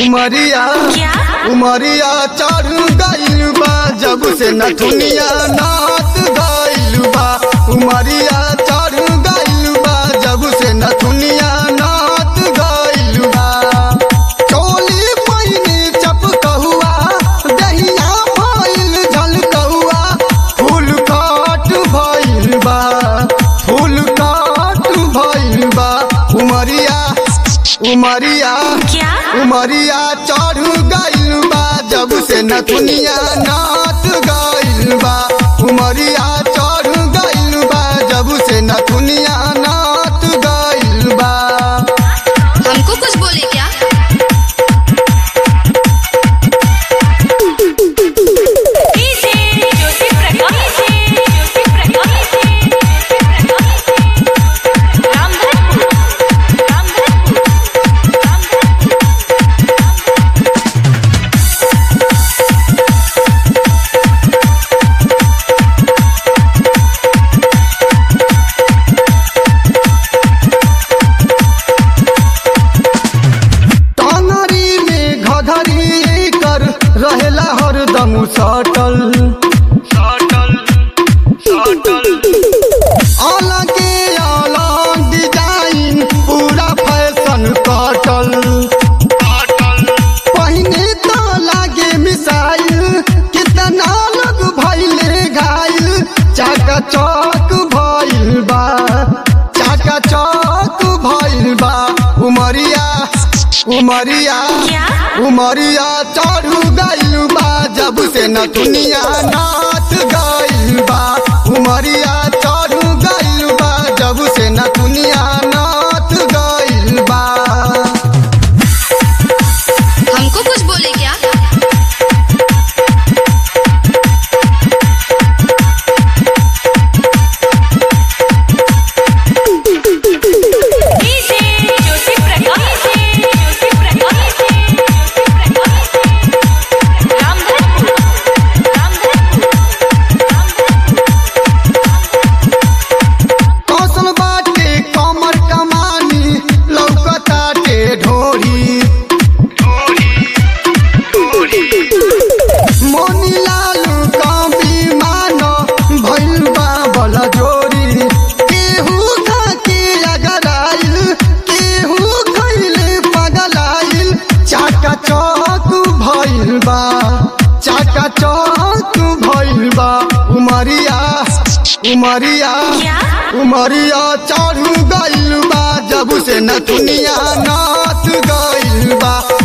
उमरिया उमरिया चढ़ गइल बा जब से नथुनिया नाच गइल बा। उमरिया चढ़ गइल बा जब से नथुनिया नाच गइल बा। चोली पहिनी चपकहुआ दहिया भइल झलकहुआ फूल काट भइल बा फूल काट भइल बा। उमरिया उमरिया उमरिया चढ़ गइल बा जब से नथुनिया नाच गइल बा। उमरिया चढ़ गइल बा जब से नथुनिया नाच गइल बा। हमको कुछ बोले क्या? रहेला हरदम सटल सटल सटल अलगे अलग डिजाइन पूरा फैशन कटल कटल पहिने तो लागे मिसाइल कितना लोग भइले घायल। चाका चौक भइल बा चाका चौक भइल बा। उमरिया उमरिया उमरिया चढ़ गइल बा जब से नथुनिया नाच गइल बा। उमरिया चढ़ गइल बा जब से नथुनिया नाच गइल बा। हमको कुछ बोले क्या? चाका चौक भइल बा। उमरिया उमरिया उमरिया चढ़ गइल बा जब से नथुनिया नाच गइल बा।